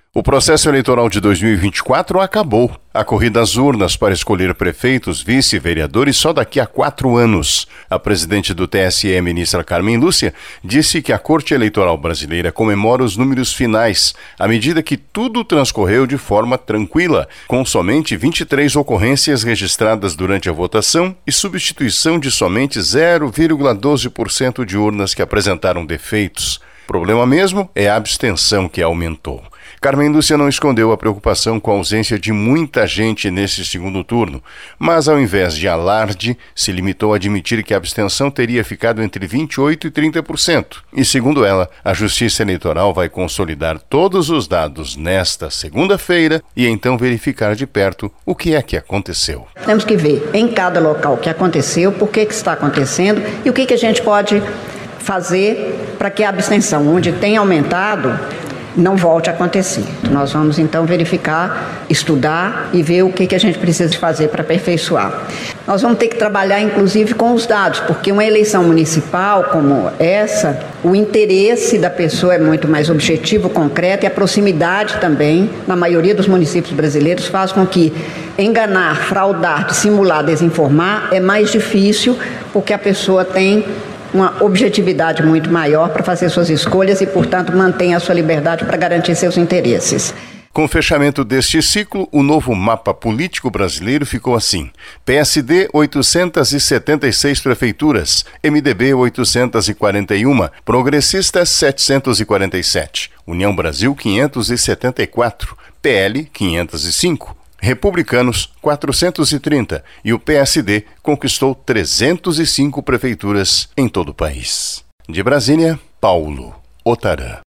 O processo eleitoral de 2024 acabou. A corrida às urnas para escolher prefeitos, vice e vereadores só daqui a 4 anos. A presidente do TSE, ministra Carmen Lúcia, disse que a Corte Eleitoral Brasileira comemora os números finais, à medida que tudo transcorreu de forma tranquila, com somente 23 ocorrências registradas durante a votação e substituição de somente 0,12% de urnas que apresentaram defeitos. O problema mesmo é a abstenção, que aumentou. Carmen Lúcia não escondeu a preocupação com a ausência de muita gente nesse segundo turno, mas ao invés de alarde, se limitou a admitir que a abstenção teria ficado entre 28% e 30%. E segundo ela, a Justiça Eleitoral vai consolidar todos os dados nesta segunda-feira e então verificar de perto o que é que aconteceu. Temos que ver em cada local o que aconteceu, por que está acontecendo e o que a gente pode fazer para que a abstenção, onde tem aumentado, não volte a acontecer. Nós vamos então verificar, estudar e ver o que a gente precisa fazer para aperfeiçoar. Nós vamos ter que trabalhar inclusive com os dados, porque uma eleição municipal como essa, o interesse da pessoa é muito mais objetivo, concreto, e a proximidade também, na maioria dos municípios brasileiros, faz com que enganar, fraudar, dissimular, desinformar é mais difícil, porque a pessoa tem uma objetividade muito maior para fazer suas escolhas e, portanto, mantém a sua liberdade para garantir seus interesses. Com o fechamento deste ciclo, o novo mapa político brasileiro ficou assim: PSD 876 prefeituras, MDB 841, Progressistas 747, União Brasil 574, PL 505, Republicanos 430 e o PSD conquistou 305 prefeituras em todo o país. De Brasília, Paulo Otarã.